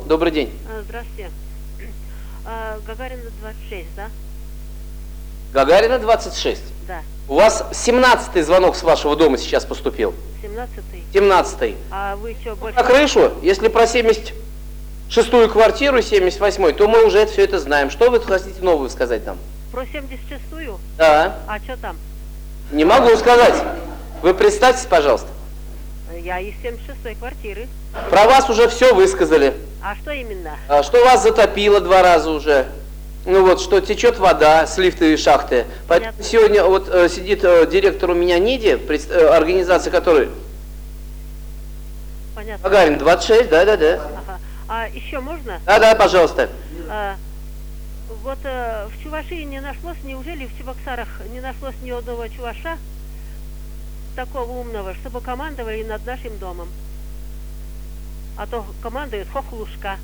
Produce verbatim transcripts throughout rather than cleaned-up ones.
добрый день. Здравствуйте. Гагарина двадцать шесть, да? Гагарина двадцать шесть? Да. У вас семнадцатый звонок с вашего дома сейчас поступил. семнадцатый? семнадцатый. А вы что, больше... На крышу, если про семьдесят шестую квартиру, семьдесят восьмой, то мы уже все это знаем. Что вы хотите нового сказать нам? Про семьдесят шестую? Да. А что там? Не могу сказать. Вы представьтесь, пожалуйста. Я из семьдесят шестой квартиры. Про вас уже все высказали. А что именно? А, что вас затопило два раза уже. Ну вот, что течет вода с лифтовой шахты. Поэтому сегодня вот э, сидит э, директор у меня НИДИ, пред, э, организация которой... Понятно. Гагарин двадцать шесть, да-да-да. Ага. А еще можно? Да-да, пожалуйста. А, вот э, в Чувашии не нашлось, неужели в Чебоксарах не нашлось ни одного чуваша такого умного, чтобы командовали над нашим домом? А то командует хохлушка.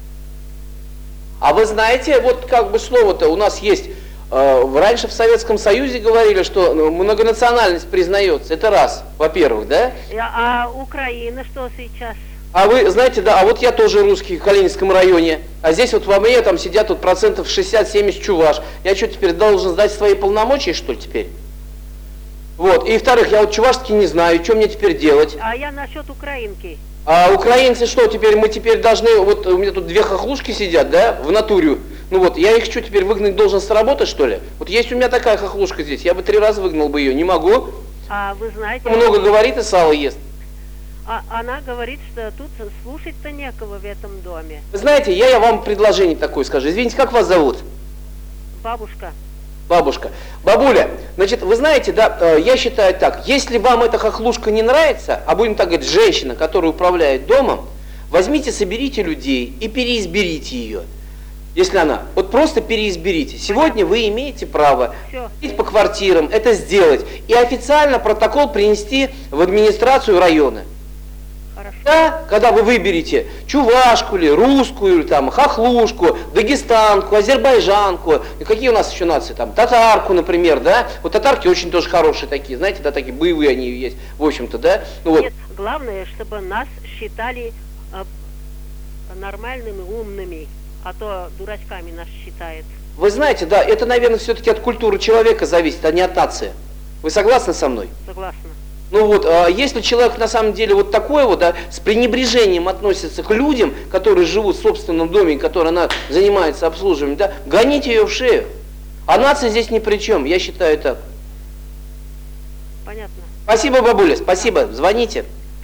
А вы знаете, вот как бы слово-то у нас есть, э, раньше в Советском Союзе говорили, что многонациональность признается, это раз, во-первых, да? А, а Украина что сейчас? А вы знаете, да, а вот я тоже русский в Калининском районе, а здесь вот во мне там сидят вот процентов шестьдесят-семьдесят чуваш. Я что, теперь должен сдать свои полномочия, что ли, теперь? Вот, и во-вторых, я вот чувашский не знаю, что мне теперь делать? А я насчет украинки. А украинцы что, теперь мы теперь должны, вот у меня тут две хохлушки сидят, да, в натуре. Ну вот, я их что, теперь выгнать должен с работы, что ли? Вот есть у меня такая хохлушка здесь, я бы три раза выгнал бы ее, не могу. А вы знаете... Много говорит и сало ест. А она говорит, что тут слушать-то некого в этом доме. Вы знаете, я, я вам предложение такое скажу. Извините, как вас зовут? Бабушка. Бабушка. Бабуля, значит, вы знаете, да, я считаю так, если вам эта хохлушка не нравится, а будем так говорить, женщина, которая управляет домом, возьмите, соберите людей и переизберите ее. Если она, вот просто переизберите. Сегодня вы имеете право ходить по квартирам, это сделать, и официально протокол принести в администрацию района. Хорошо. Да, когда вы выберете чувашку или русскую, или там хохлушку, дагестанку, азербайджанку, и какие у нас еще нации там, татарку, например, да, вот татарки очень тоже хорошие такие, знаете, да, такие боевые они есть, в общем-то, да. Ну, вот. Нет, главное, чтобы нас считали э, нормальными, умными, а то дурачками нас считает. Вы знаете, да, это, наверное, все-таки от культуры человека зависит, а не от нации. Вы согласны со мной? Согласна. Ну вот, а если человек на самом деле вот такой вот, да, с пренебрежением относится к людям, которые живут в собственном доме, который она занимается обслуживанием, да, гоните ее в шею. А нация здесь ни при чем, я считаю так. Понятно. Спасибо, бабуля, спасибо, звоните.